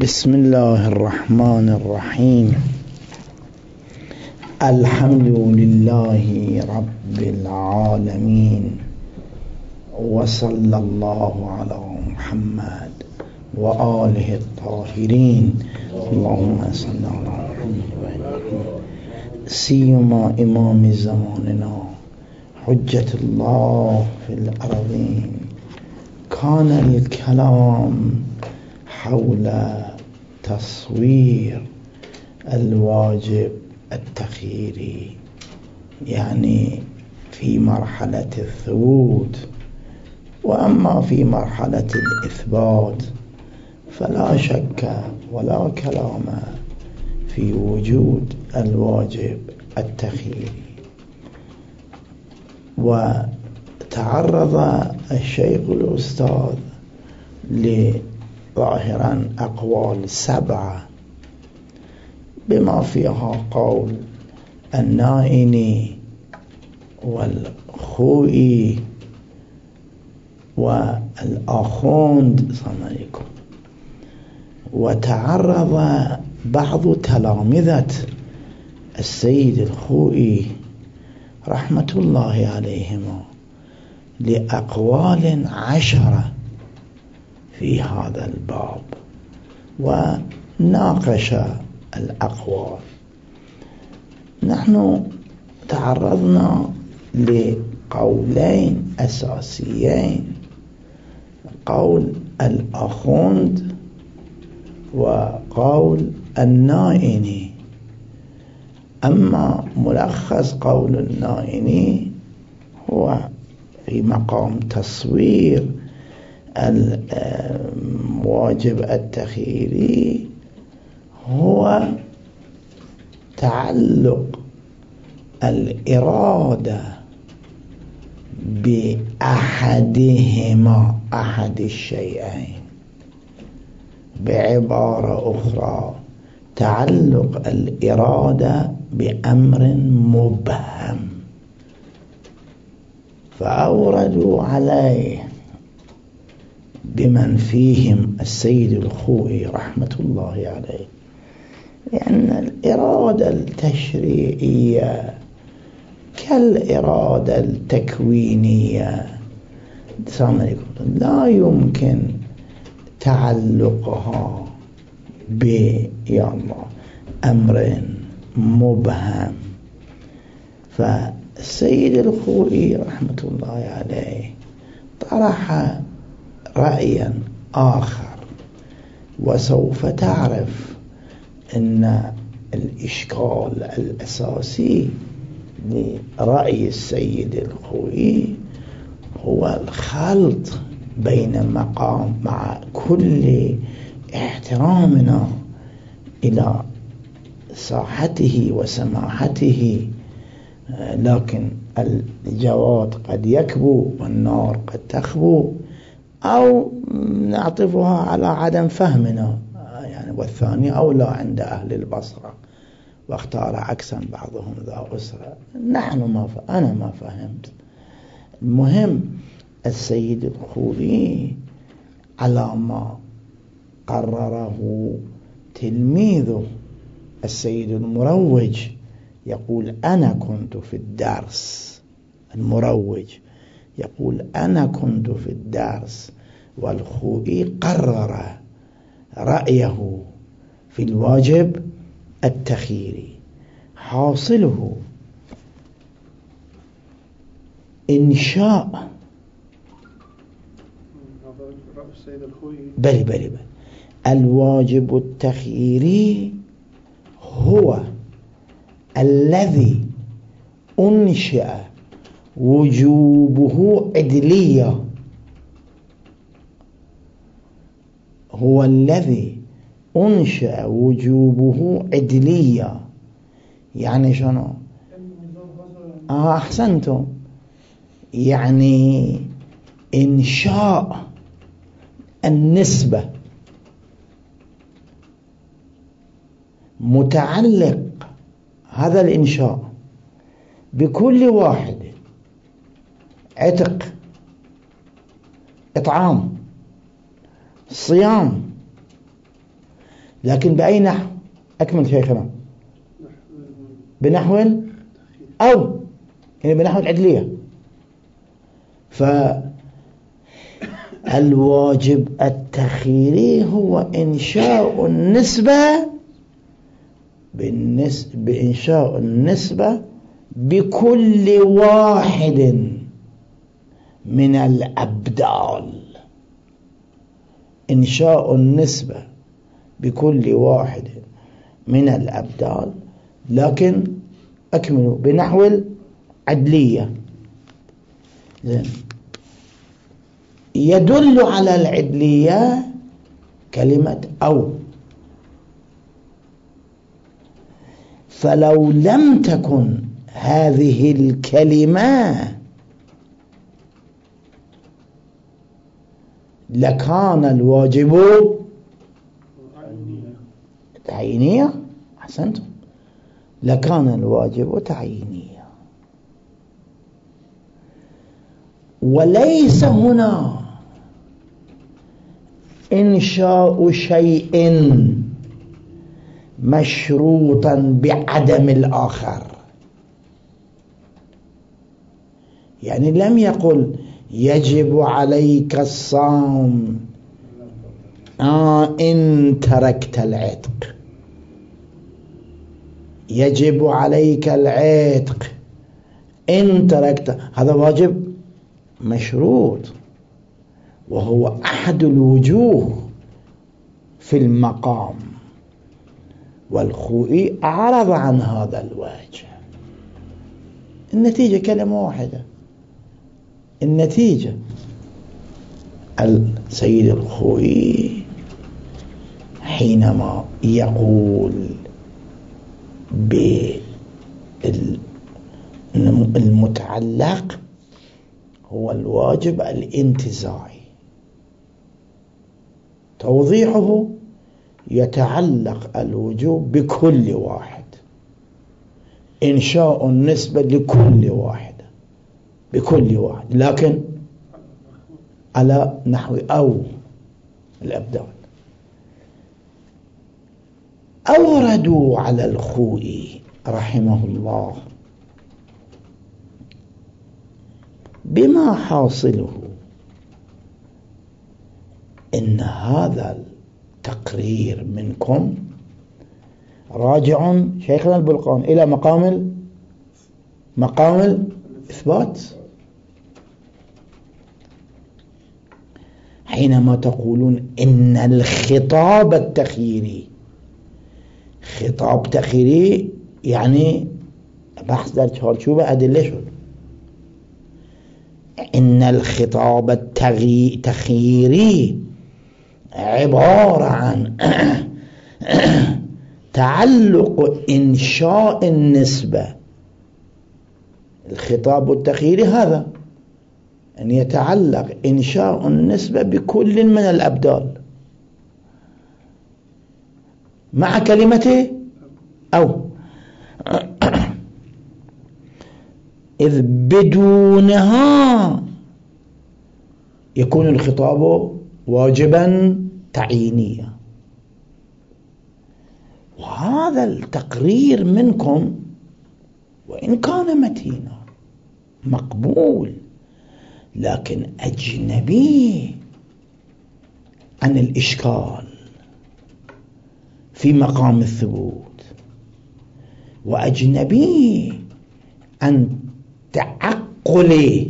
بسم الله الرحمن الرحيم. الحمد لله رب العالمين، وصلى الله على محمد وآله الطاهرين. اللهم صل على محمد سيما إمام زماننا حجة الله في الأرضين. كان الكلام حول تصوير الواجب التخييري، يعني في مرحلة الثبوت. وأما في مرحلة الإثبات فلا شك ولا كلام في وجود الواجب التخييري. وتعرض الشيخ الأستاذ ظاهرا أقوال 7 بما فيها قول النائني والخوئي والآخوند صلى عليكم. وتعرض بعض تلامذة السيد الخوئي رحمة الله عليهما لأقوال 10 في هذا الباب، وناقش الأقوال. نحن تعرضنا لقولين أساسيين، قول الآخوند وقول النائني. أما ملخص قول النائني هو في مقام تصوير الواجب التخييري، هو تعلق الإرادة بأحدهما، أحد الشيئين. بعبارة أخرى، تعلق الإرادة بأمر مبهم. فأوردوا عليه بمن فيهم السيد الخوئي رحمة الله عليه لأن الإرادة التشريعية كالإرادة التكوينية لا يمكن تعلقها بأمر مبهم. فالسيد الخوئي رحمة الله عليه طرح رأيا آخر، وسوف تعرف أن الإشكال الأساسي لرأي السيد الخوئي هو الخلط بين مقام، مع كل احترامنا إلى ساحته وسماحته، لكن الجواد قد يكبو والنار قد تخبو، أو نعطفها على عدم فهمنا يعني، والثاني أولى عند أهل البصرة، واختار عكسا بعضهم ذا أسرة. أنا ما فهمت. المهم السيد الخوئي على ما قرره تلميذه السيد المروج، يقول أنا كنت في الدرس. المروج يقول أنا كنت في الدرس، والخوئي قرر رأيه في الواجب التخييري. حاصله إنشاء بل الواجب التخييري هو الذي أنشأ وجوبه عدلية، هو الذي أنشأ وجوبه عدلية. يعني شنو؟ أحسنتم. يعني إنشاء النسبة متعلق هذا الإنشاء بكل واحد، عتق، إطعام، صيام، لكن بأي نحو؟ أكمل شيخنا. بنحو أو، يعني بنحو العدلية. فالواجب التخييري هو إنشاء النسبة بإنشاء النسبة بكل واحد من الأبدال. إنشاء النسبة بكل واحد من الأبدال، لكن أكملوا بنحو العدلية. يدل على العدلية كلمة أو، فلو لم تكن هذه الكلمة لكان الواجب تعيينية. أحسنتم، لكان الواجب تعيينية. وليس هنا إنشاء شيء مشروطا بعدم الآخر. يعني لم يقل يجب عليك الصوم إن تركت العتق، يجب عليك العتق إن تركت. هذا واجب مشروط، وهو أحد الوجوه في المقام، والخوئي أعرض عن هذا الوجه. النتيجة كلمة واحدة. النتيجة السيد الخوئي حينما يقول بالمتعلق هو الواجب الانتزاعي، توضيحه يتعلق الوجوب بكل واحد، إنشاء النسبة لكل واحد بكل واحد، لكن على نحو أو الأبدال. أوردوا على الخوئي رحمه الله بما حاصله إن هذا التقرير منكم راجع شيخنا البلقان إلى مقام الإثبات. حينما تقولون إن الخطاب التخييري، خطاب تخييري يعني بحث در چارچوب أدلة شد. إن الخطاب التخييري عبارة عن تعلق إنشاء النسبة. الخطاب التخييري هذا أن يتعلق إنشاء النسبة بكل من الأبدال مع كلمته أو، إذ بدونها يكون الخطاب واجبا تعيينيا. وهذا التقرير منكم وإن كان متينا مقبول، لكن أجنبي عن الإشكال في مقام الثبوت، وأجنبي عن تعقل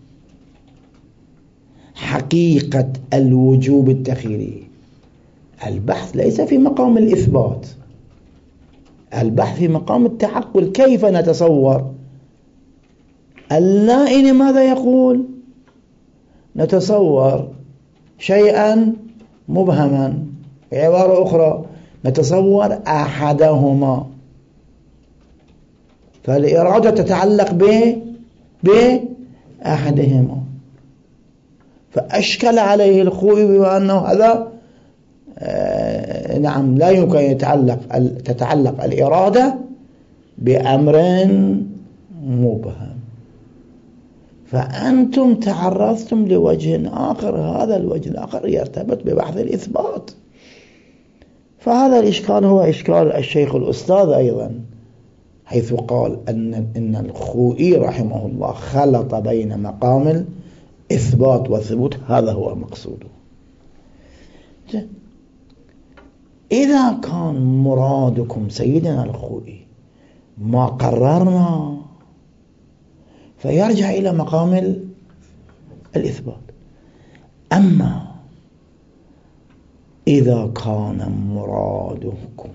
حقيقة الوجوب التخييري. البحث ليس في مقام الإثبات، البحث في مقام التعقل. كيف نتصور اللائن ماذا يقول؟ نتصور شيئا مبهما، بعبارة أخرى نتصور أحدهما، فالإرادة تتعلق بأحدهما. فأشكل عليه الخوئي بما أنه هذا نعم لا يمكن أن تتعلق الإرادة بأمر مبهم. فأنتم تعرضتم لوجه آخر، هذا الوجه الآخر يرتبط ببحث الإثبات. فهذا الإشكال هو إشكال الشيخ الأستاذ أيضا، حيث قال إن الخوئي رحمه الله خلط بين مقام الإثبات والثبوت، هذا هو مقصوده. إذا كان مرادكم سيدنا الخوئي ما قررنا، فيرجع إلى مقام الإثبات. أما إذا كان مرادكم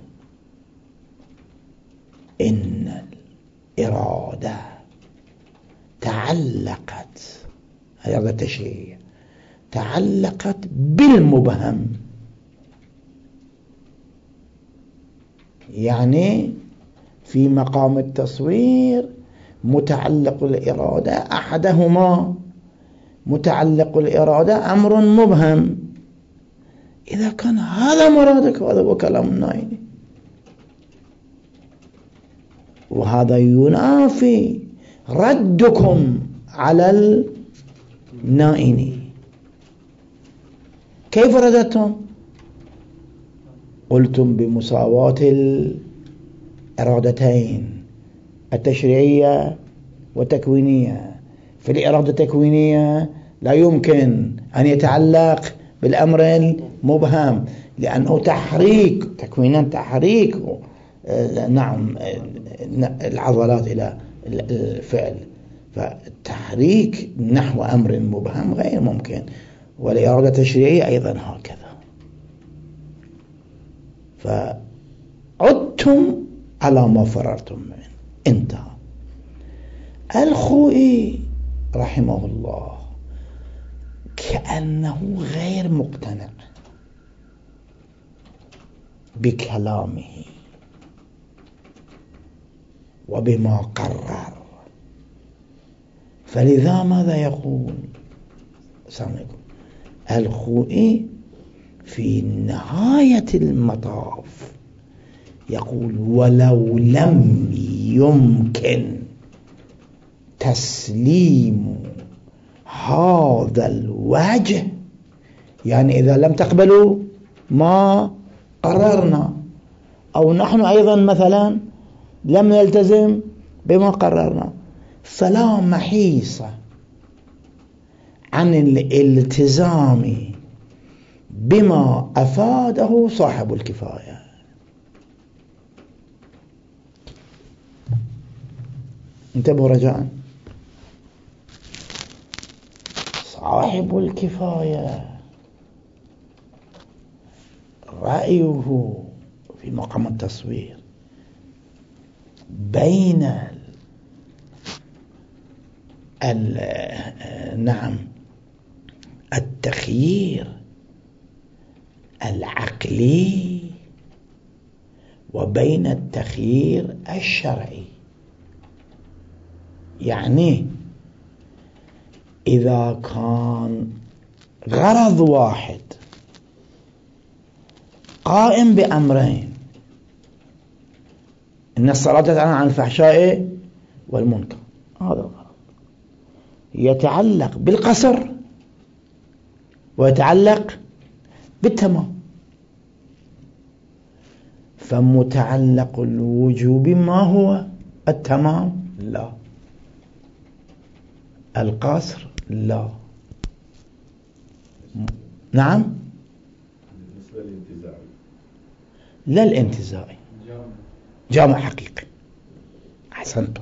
إن الإرادة تعلقت، هذا التشريع تعلقت بالمبهم، يعني في مقام التصوير متعلق الإرادة أحدهما متعلق الإرادة أمر مبهم، إذا كان هذا مرادك هذا هو كلام النائني، وهذا ينافي ردكم على النائني. كيف رددتم؟ قلتم بمساواة الإرادتين التشريعية والتكوينية. في الإرادة التكوينية لا يمكن أن يتعلق بالأمر المبهم، لأنه تحريك تكوينا، تحريك نعم العضلات إلى الفعل، فالتحريك نحو أمر مبهم غير ممكن، والإرادة التشريعية أيضا هكذا. فعدتم على ما فررتم منه. انتهى. الخوئي رحمه الله كأنه غير مقتنع بكلامه وبما قرر، فلذا ماذا يقول؟ السلام عليكم. الخوئي في نهاية المطاف يقول: ولو لم يمكن تسليم هذا الوجه، يعني إذا لم تقبلوا ما قررنا، أو نحن أيضا مثلا لم نلتزم بما قررنا، فلا محيص عن الالتزام بما أفاده صاحب الكفاية. انتبهوا رجاء، صاحب الكفاية رأيه في مقام التصوير بين نعم التخيير العقلي وبين التخيير الشرعي. يعني إذا كان غرض واحد قائم بأمرين، إن الصلاة تنهى عن الفحشاء والمنكر، هذا الغرض يتعلق بالقصر ويتعلق بالتمام، فمتعلق الوجوب ما هو؟ التمام؟ لا. القصر؟ لا. نعم، لا الانتزاعي، جامع حقيقي. أحسنتم.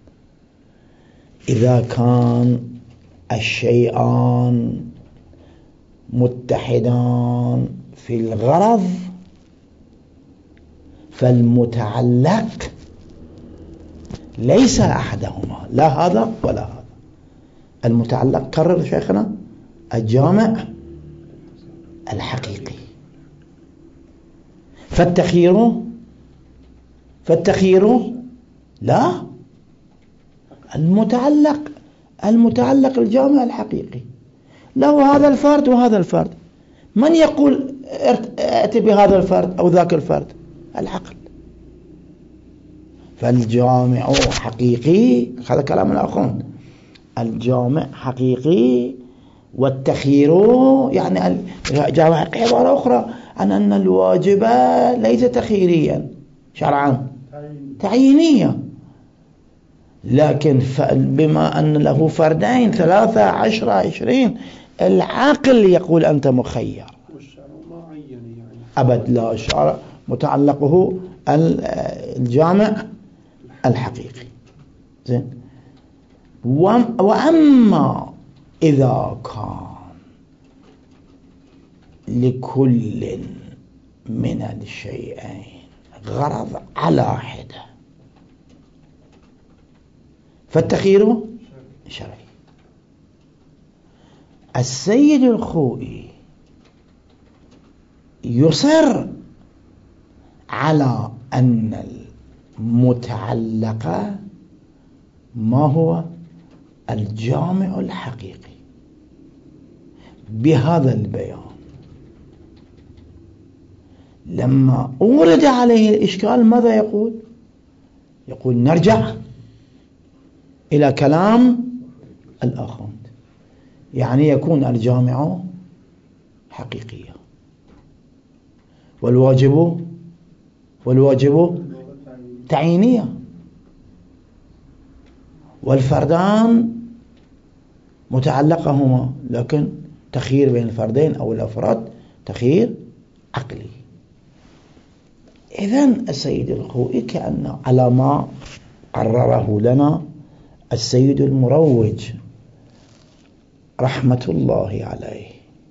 إذا كان الشيئان متحدان في الغرض فالمتعلق ليس أحدهما، لا هذا ولا هذا. المتعلق قرر شيخنا الجامع الحقيقي. فالتخيير لا، المتعلق الجامع الحقيقي له هذا الفرد وهذا الفرد. من يقول ائت بهذا الفرد أو ذاك الفرد؟ العقل. فالجامع حقيقي، هذا كلام الأخوان، الجامع حقيقي والتخيير يعني الجامع حقيقي عبارة أخرى. عن أن الواجب ليس تخييريا شرعا، تعيينية، لكن بما أن له فردين 3 10 20 العقل يقول أنت مخير. أبد لا، الشرع متعلقه الجامع الحقيقي. زين. وأما إذا كان لكل من الشيئين غرض على حدة فالتخيير شرعي. السيد الخوئي يصر على أن المتعلق ما هو الجامع الحقيقي بهذا البيان. لما أورد عليه الإشكال ماذا يقول؟ يقول نرجع إلى كلام الآخوند، يعني يكون الجامع حقيقيا والواجب تعيينيا، والفردان متعلقهما، لكن تخيير بين الفردين أو الأفراد تخيير عقلي. إذن السيد الخوئي كأنه على ما قرره لنا السيد المروج رحمة الله عليه.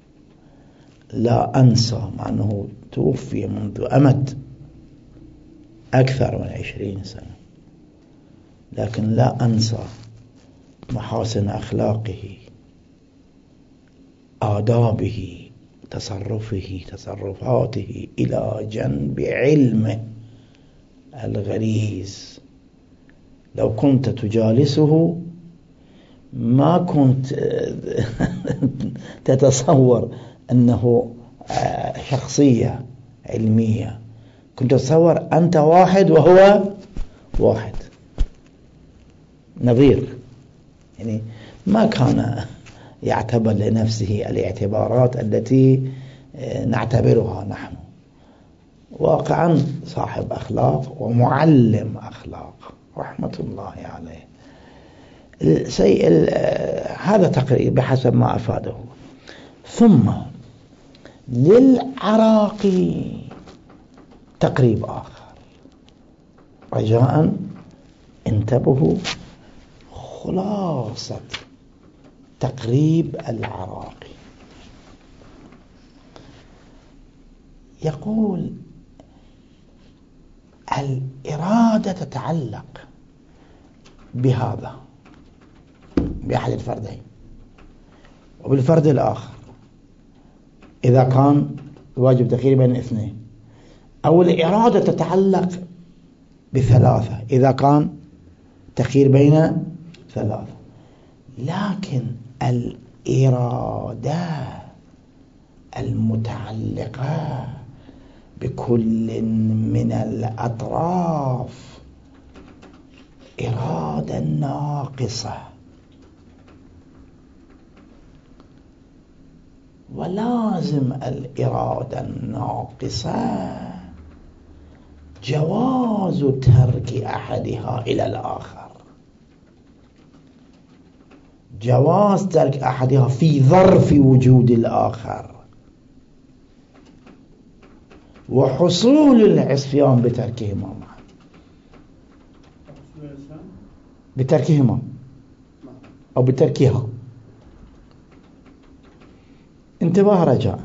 لا أنسى، مع أنه توفي منذ أمد أكثر من 20 سنة، لكن لا أنسى محاسن أخلاقه، آدابه، تصرفاته، إلى جنب علمه الغليظ. لو كنت تجالسه ما كنت تتصور أنه شخصية علمية، كنت تتصور أنت واحد وهو واحد نظير. يعني ما كان يعتبر لنفسه الاعتبارات التي نعتبرها نحن. واقعا صاحب أخلاق ومعلم أخلاق رحمة الله عليه. هذا تقريب بحسب ما أفاده. ثم للعراقي تقريب آخر، رجاء انتبهوا، خلاصة تقريب العراقي يقول الإرادة تتعلق بهذا، بأحد الفردين، وبالفرد الآخر إذا كان الواجب تخيير بين الاثنين، أو الإرادة تتعلق بثلاثة إذا كان تخيير بين ثلاثة. لكن الإرادة المتعلقة بكل من الأطراف إرادة ناقصة، ولازم الإرادة الناقصة جواز ترك أحدها إلى الآخر، جواز ترك أحدها في ظرف وجود الآخر، وحصول العصيان بتركهما معا، بتركهما أو بتركها. انتباه رجاء،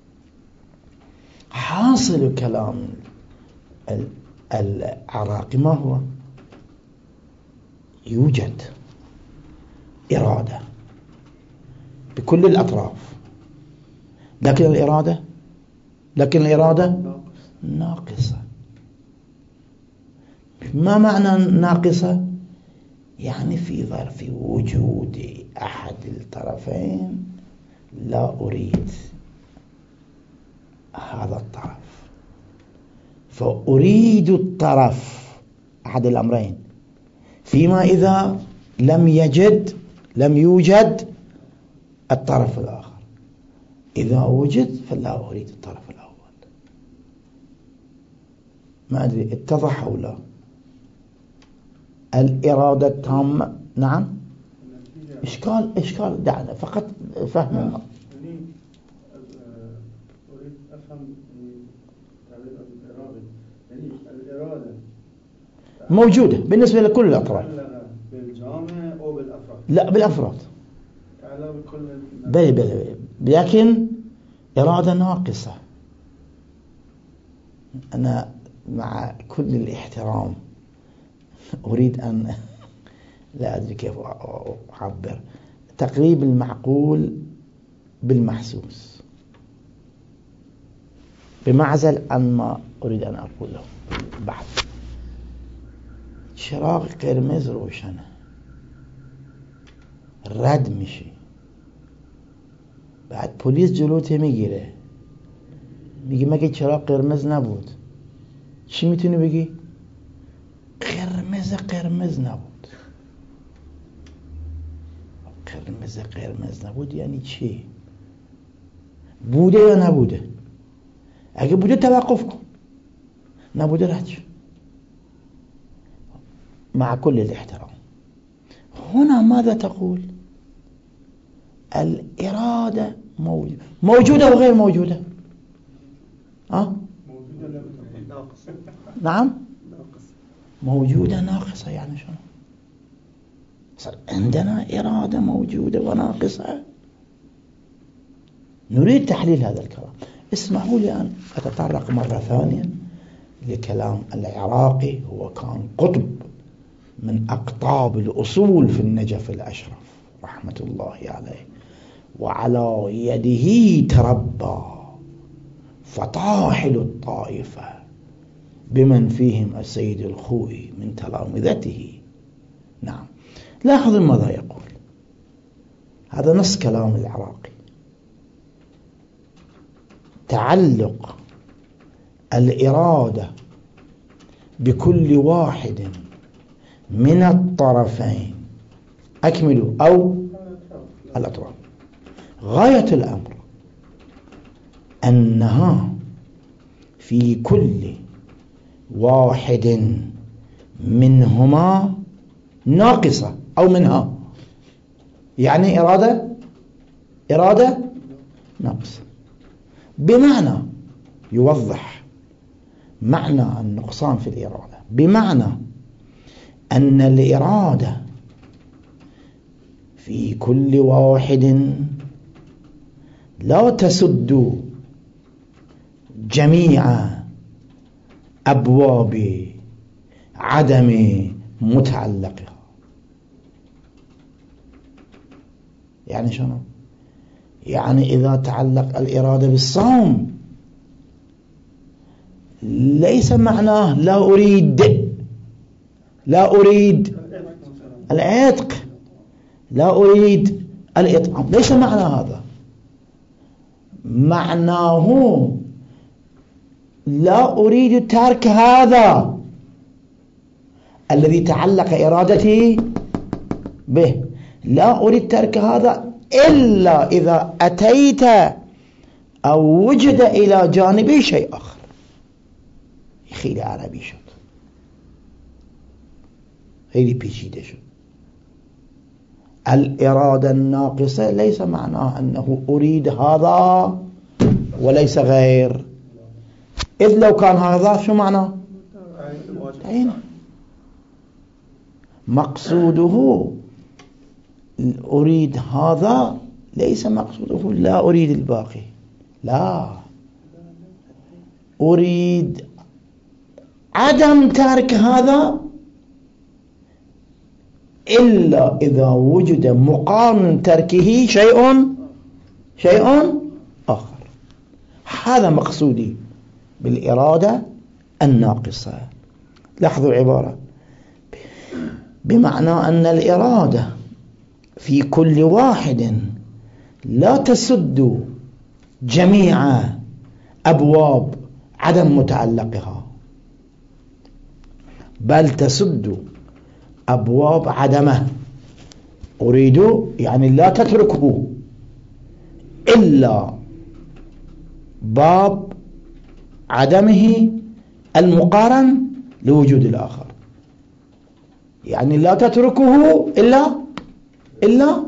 حاصل كلام العراقي ما هو؟ يوجد إرادة بكل الأطراف، لكن الإرادة ناقصة. ما معنى ناقصة؟ يعني في ظرف وجود أحد الطرفين لا أريد هذا الطرف، فأريد الطرف أحد الأمرين، فيما إذا لم يوجد الطرف الآخر. إذا وجد فلا أريد الطرف الأول. ما أدري اتضح أو لا. الإرادة التامة نعم إشكال دعنا فقط فهم أريد أفهم تعبير الإرادة، يعني الإرادة موجودة بالنسبة لكل الأطراف. بالجامع أو بالأفراد؟ لا بالأفراد. بكل بل لكن إرادة ناقصة. أنا مع كل الاحترام أريد أن لا أدري كيف أعبر، تقريب المعقول بالمحسوس، بمعزل عن ما أريد أن أقوله بعد. شراغ قرمز روشنه، رد میشه، بعد پلیس جلوته میگیره، میگه مگه چراغ قرمز نبود؟ چی میتونی بگی؟ قرمز نبود. قرمز نبود یعنی چی؟ بوده یا نبوده؟ اگه بوده توقف کن، نبوده رد شو. مع كل الاحترام هنا ماذا تقول؟ الإرادة موجودة وغير موجودة. موجودة ناقصة. نعم موجودة ناقصة يعني شنو؟ صار عندنا إرادة موجودة وناقصة. نريد تحليل هذا الكلام. اسمحوا لي أن أتطرق مرة ثانية لكلام العراقي. هو كان قطب من أقطاب الأصول في النجف الأشرف رحمة الله عليه، وعلى يده تربى فطاحل الطائفة بمن فيهم السيد الخوئي من تلامذته. نعم لاحظوا ماذا يقول. هذا نص كلام العراقي. تعلق الإرادة بكل واحد من الطرفين أكملوا أو الأطراف غاية الأمر أنها في كل واحد منهما ناقصة أو منها، يعني إرادة ناقصة. بمعنى يوضح معنى النقصان في الإرادة، بمعنى أن الإرادة في كل واحد لا تسد جميع أبواب عدم متعلقها. يعني شنو؟ يعني إذا تعلق الإرادة بالصوم ليس معناه لا أريد العتق، لا أريد الإطعام، ليس معنى هذا. معناه لا أريد ترك هذا الذي تعلق إرادتي به، لا أريد ترك هذا إلا إذا أتيت أو وجد إلى جانبي شيء آخر. خیلی عربی شد، خیلی پیچیده شد. الإرادة الناقصة ليس معناه أنه أريد هذا وليس غير، إذ لو كان هذا شو معناه؟ تعين. مقصوده أريد هذا ليس مقصوده لا أريد الباقي، لا أريد عدم ترك هذا إلا إذا وجد مقام تركه شيء آخر. هذا مقصودي بالإرادة الناقصة. لاحظوا العبارة، بمعنى أن الإرادة في كل واحد لا تسد جميع أبواب عدم متعلقها، بل تسد أبواب عدمه. أريد يعني لا تتركه إلا باب عدمه المقارن لوجود الآخر، يعني لا تتركه إلا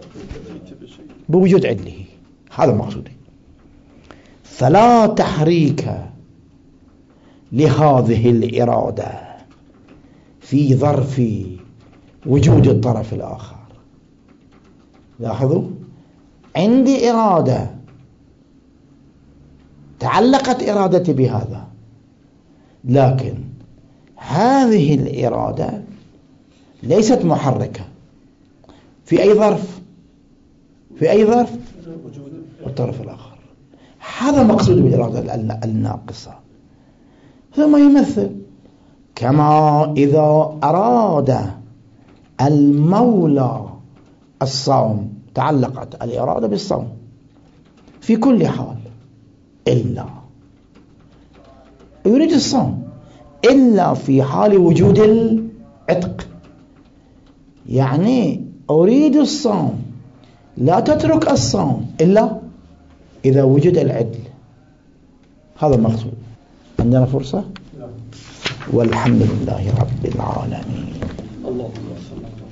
بوجود عدله. هذا مقصودي. فلا تحريك لهذه الإرادة في ظرف وجود الطرف الآخر. لاحظوا، عندي إرادة تعلقت إرادتي بهذا، لكن هذه الإرادة ليست محركة في أي ظرف؟ في أي ظرف؟ الطرف الآخر. هذا مقصود بالإرادة الناقصة. ثم يمثل كما إذا أراد المولى الصوم، تعلقت الإرادة بالصوم في كل حال، إلا يريد الصوم إلا في حال وجود العتق. يعني أريد الصوم، لا تترك الصوم إلا إذا وجد العدل. هذا المقصود. عندنا فرصة؟ والحمد لله رب العالمين. اللهم صل على